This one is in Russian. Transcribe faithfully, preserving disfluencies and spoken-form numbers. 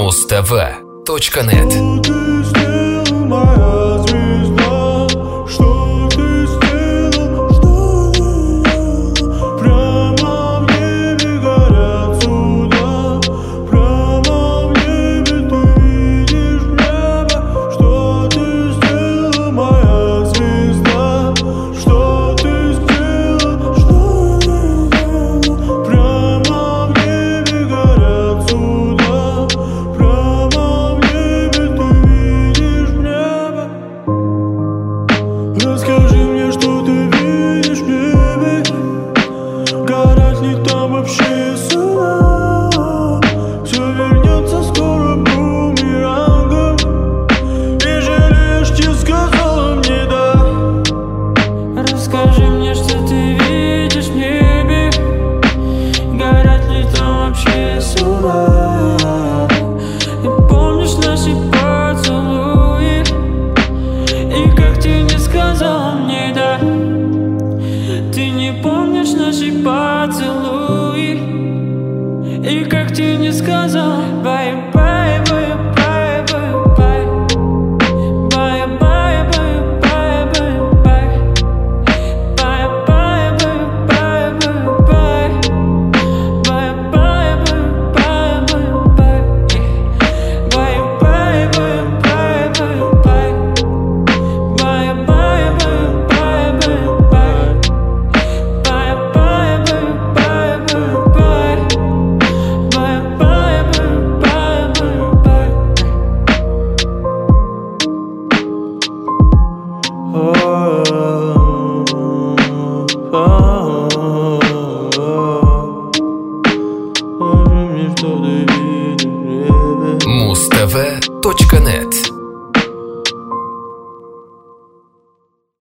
муз-тв точка нет. Расскажи мне, что ты видишь в небе. Горят ли там вообще суда? Все вернется скоро бумерангом. И жалеешь, ты сказала мне да. Расскажи мне, что ты видишь в небе. Горят ли там вообще суда? И помнишь наши поцелуи? И как ты не сказала мне да. Ты не помнишь наши поцелуи? И как ты не сказала bye-bye.